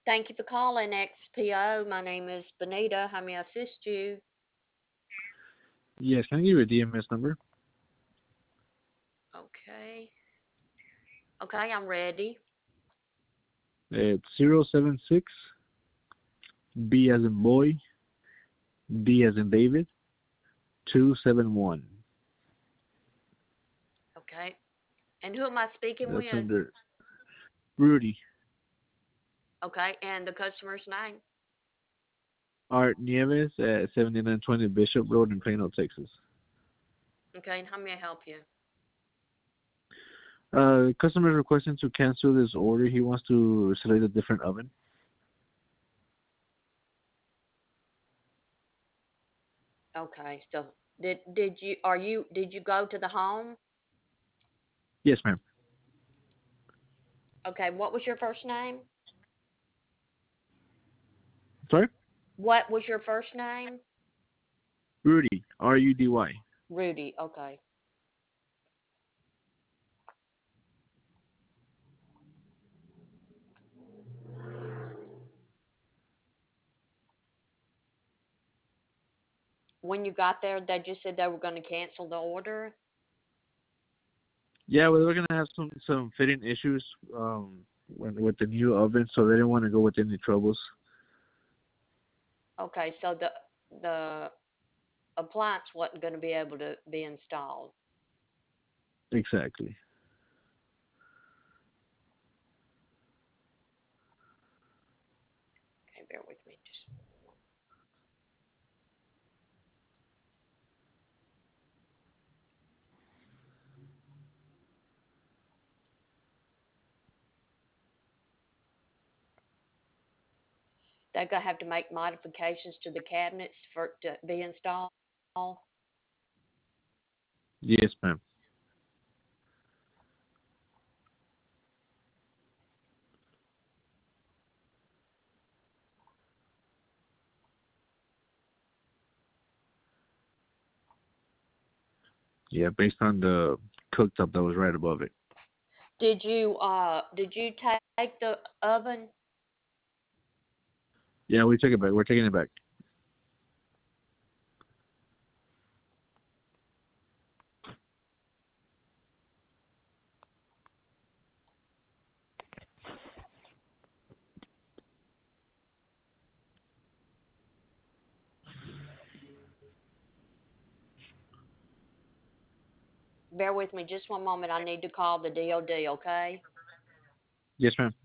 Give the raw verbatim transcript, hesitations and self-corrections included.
Thank you for calling X P O. My name is Benita. How may I assist you? Yes, can I give you a D M S number? Okay. Okay, I'm ready. It's zero seven six B as in boy, D as in David, two seven one. Okay. And who am I speaking That's with? under Rudy Okay, and the customer's name? Art Nieves at seventy-nine twenty Bishop Road in Plano, Texas. Okay, and how may I help you? Uh, customer is requesting to cancel this order. He wants to select a different oven. Okay, so did did you are you did you go to the home? Yes, ma'am. Okay, what was your first name? Sorry? What was your first name? Rudy, R U D Y. Rudy. Okay. When you got there, they just said they were going to cancel the order. Yeah, well, we're gonna have some some fitting issues um when, with the new oven, so they didn't want to go with any troubles. Okay, so the the appliance wasn't going to be able to be installed. Exactly. Okay, bear with me. Just they're going to have to make modifications to the cabinets for it to be installed. Yes, ma'am. Yeah, based on the cooktop that was right above it. Did you uh did you take the oven? Yeah, we took it back. We're taking it back. Bear with me just one moment. I need to call the D O D, okay? Yes, ma'am.